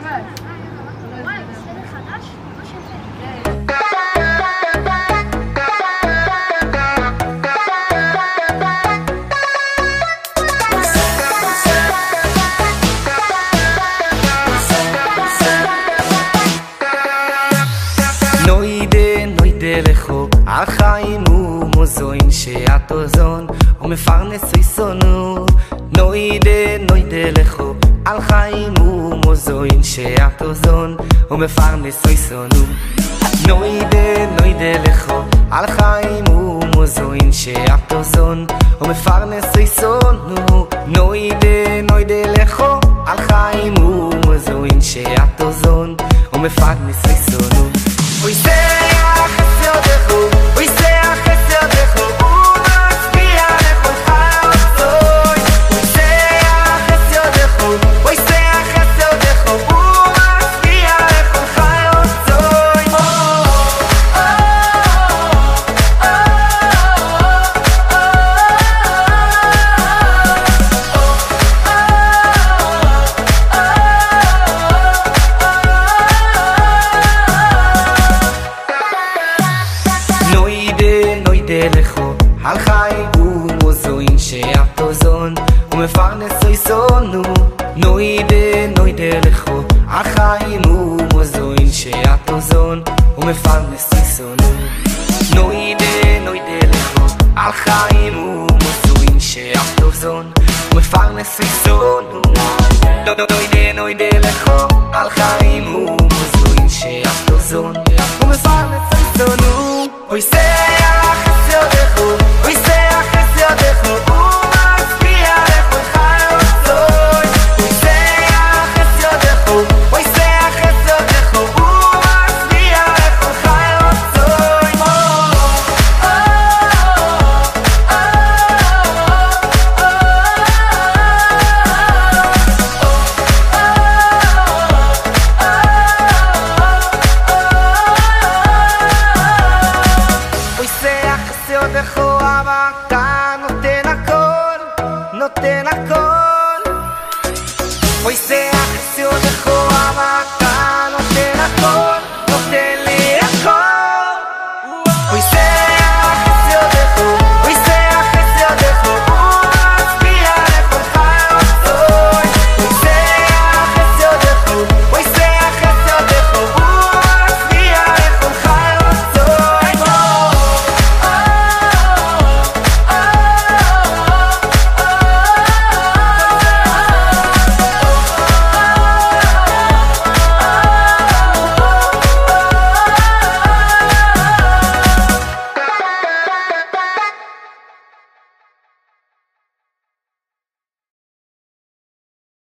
וואי, בסדר חדש? ממש יפה. החיים הוא מוזוין שהתוזון ומפרנס איסונו נוידה לכו על חיים הוא מוזוין שהתוזון ומפרנס איסונו נוידה לכו על חיים הוא מוזוין שהתוזון ומפרנס איסונו נוידה לכו על חיים הוא מוזוין שהתוזון ומפרנס איסונו We say we say a chesed lecho u'matzbiya lecho chayotzoy we say a chesed lecho we say a chesed lecho u'matzbiya lecho chayotzoy על חיים הוא מוזוין שהתוזון ומפרנס איסונו נוידה לכו על חיים הוא מוזוין שהתוזון ומפרנס איסונו נוידה לכו על חיים הוא מוזוין שהתוזון ומפרנס איסונו נוידה לכו על חיים הוא מוזוין שהתוזון ומפרנס איסונו We say we say a chesed lecho u'matzbiya lecho chayotzoy we say a chesed lecho we say a chesed lecho u'matzbiya lecho chayotzoy we say a chesed lecho אתה נותן הכל, נותן הכל. אוי זה החסיות הכל